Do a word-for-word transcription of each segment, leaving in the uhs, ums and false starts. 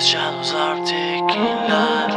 the shadows are taking life.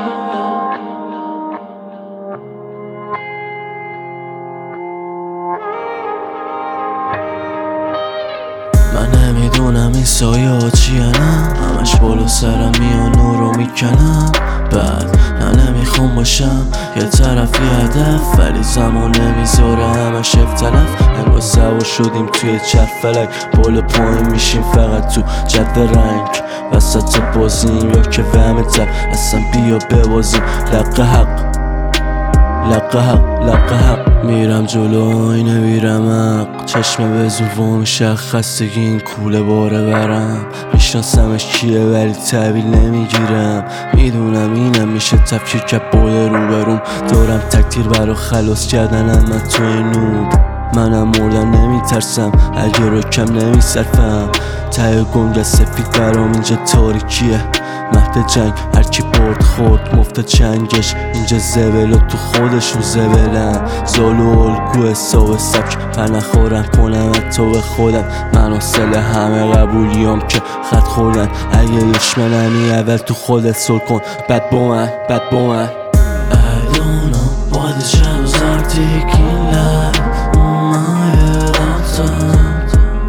من نمیدونم این سایه ها چیه، نه همش بالا سرم میان و رو میکنم. بعد نه نمیخوام باشم یه طرفی هدف، ولی زمان نمیذاره همش اختلاف. انگار سوار شدیم توی چرخ فلک، بالا پایین میشیم فقط تو جد رنگ. وسط بازیم یا که وهم تب، اصلا بیا ببازیم لق حق لق حق لق حق. میرم جلو آینه میرم حق، چشم به زور مشخصگی این کوله باره برم. میشناسمش کیه ولی تحویل نمیگیرم، میدونم اینم میشه تفکیر که بای روبروم. دارم تکتیر برا خلاص کردنم من توی نوب. منم مردن نمیترسم اگه رو کم نمیصرفم. ته گنگ سفید برام اینجا تاریکیه، مهد جنگ هرکی برد خورد مفت چنگش. اینجا زبل و تو خودشون زبلن، زال و الگو حساب سبک پر نخورم کنم حتی به خودم. من اصل همه قبولیام که خط خوردن، اگه دشمنمی اول تو خودت سل کن. بد با من بد با من I don't know why the shadows are taking life. My head outside,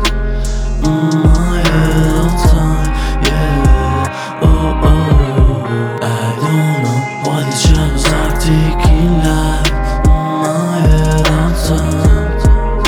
my head outside, yeah. Oh oh, I don't know why the shadows are taking life. My head outside,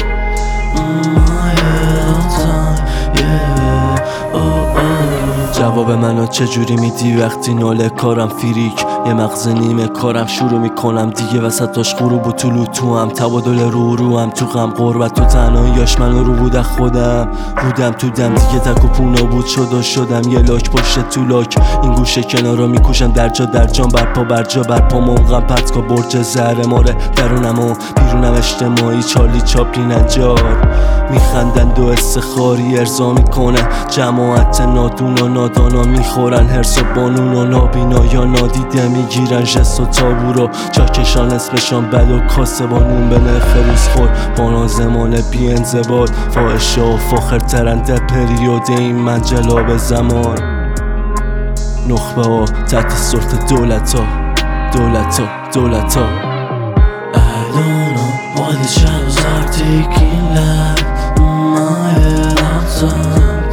my head outside, yeah. Oh oh. جواب منو چجوری میدی وقتی ناله کارم فریک؟ یه مغز نیمه کارم شروع میکنم دیگه وسطاش غروب و طلوع تو هم تبادل رو رو هم تو غم قربت و تنهاییاش منو رو بودم خودم بودم تو دم دیگه تک و پونا بود شد و شدم یه لاک پشت تو لاک. این گوشه کنارا میکوشم در جا در جان برپا برجا برپا موقعم پرتکا برج زهر ماره درونم و بیرونم اجتماعی چارلی چاپلین انجار. میخندند و استخاری ارضا میکنه جماعت نادون و نادانا میخورن هرس و بانون و نابینا یا نادیده میگیرن جست و تابو رو چاکشان اسمشان بد و کاسه بانون به نرخ روز خور. بانا زمان بی انضباط فاحشه و فاخر ترنده پریود این منجلاب زمان. نخبه ها تحت سلطه دولت ها دولت ها دولت ها I don't know why the shadows are taking life. My head outside,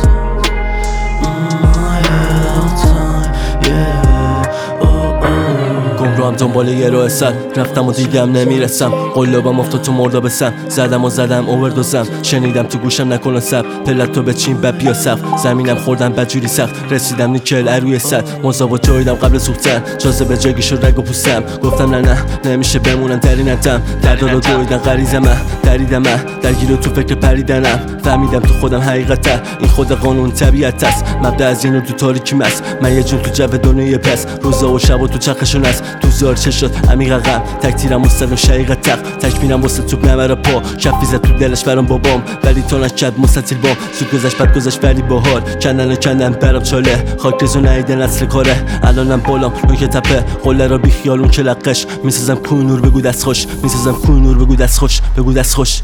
my head outside, yeah. Oh oh. گمراهم دنبال یه راه سر رفتم و دیدم نمیرسم. قلابم افتاد تو مرداب سم، زدم و زدم اووردوزم. شنیدم تو گوشم نکنه سب پلت تو به چین بد بیا سف. زمینم خوردم بدجوری سخت رسیدم نیکل اروی سد. مصابا جایدم قبل سوختن جاذبه جاگی شد رگ و پوستم. گفتم نه نه نمیشه بمونم در این اتم دردا رو دویدن غریزمه دریدم درگیر تو فکر پریدنم. فهمیدم تو خودم حقیقته این خود قانون طبیعت است. مبدا از اینو تو تاریکی مست من یه جون تو جو دنیای پس. روزا و شب و تو چرخشون است تو زار چشات عمیق غم تک تیرم مستدم شقیقت تق تک میرم واسه توپ نمره پا. کفی زد تو دلش برام بابام ولی تو نشد مستطیل بام. زود گذشت بد گذشت ولی بهار کندن و کندن برام چاله. خاک ریزو نهیدن اصل کاره الانم بالام نوک تپه. قله را بی خیالون که لقش میسازم کوی نور بگو دست خوش میسازم کوی نور بگو دست خوش بگو دست خوش.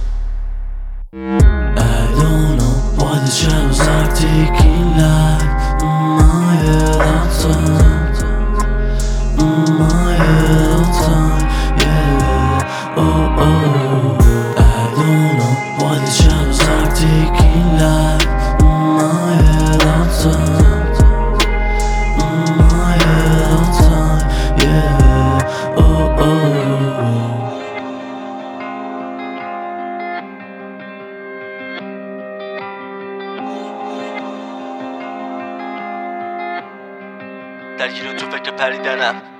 I don't know why the shadows are taking life. My head outside, my head outside, yeah. Oh oh. I don't know why the shadows are taking life. My head outside, my head outside, yeah. Oh oh. درگیر تو فکر پریدنم